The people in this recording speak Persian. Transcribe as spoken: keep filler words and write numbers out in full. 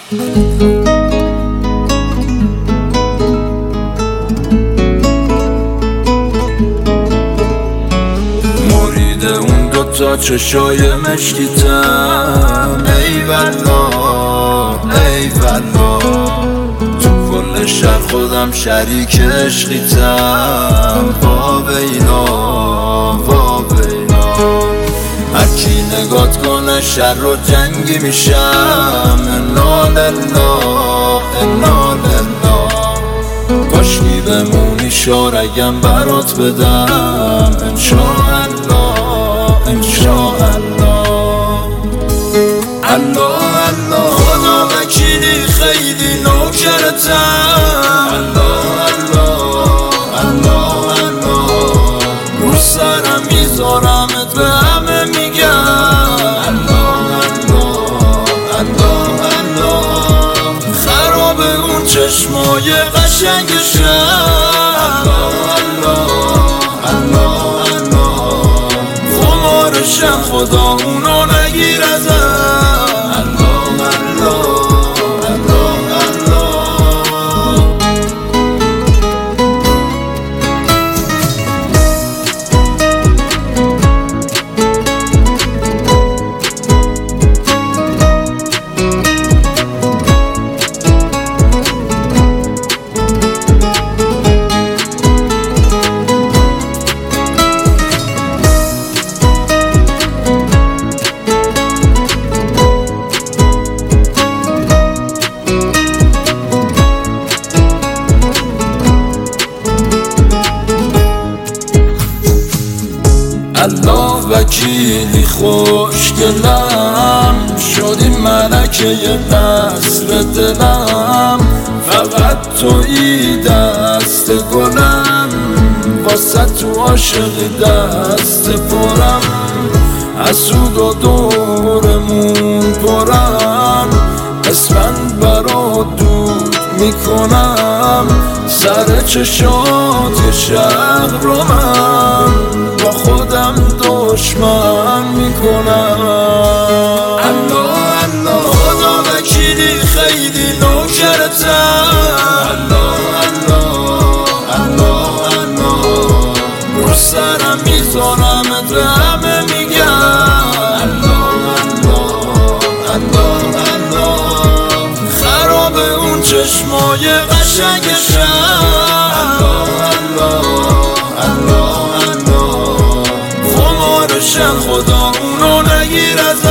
مرید اون دوتا چشای مشکیتم، ای والله ای والله، تو کل شهر خودم شریک عشقیتم. وا ویلا وا ویلا، هرکی نگات کنه شر و جنگی میشم. انا لله انا لله، کاشکی بمونی شارگم برات بدم. انشاءالله انشاءالله الله الله، خدا وکیلی خیلی نوکرتم. الله الله الله الله، رو سرم میذارمت به همه میگم. الله الله الله الله، خراب اون چشمای قشنگشم. الله الله الله، خمارشم خدا اونو نگیر ازم. الله وکیلی خوشگلم، شدی ملکه قصر دلم. فقط تویی دست گلم، واسه تو عاشقی دست پرم. حسود و دورمون پرم، اسفند برا دود میکنم. سر چشات یه شب رو من با خودم دشمن میکنم. الله الله، خدا وکیلی خیلی نوکرتم. الله الله الله الله، رو سرم میذارمت به همه میگم. الله الله الله الله، خراب اون چشمای قشنگشم. الله الله الله الله، خدا اونو نگیر از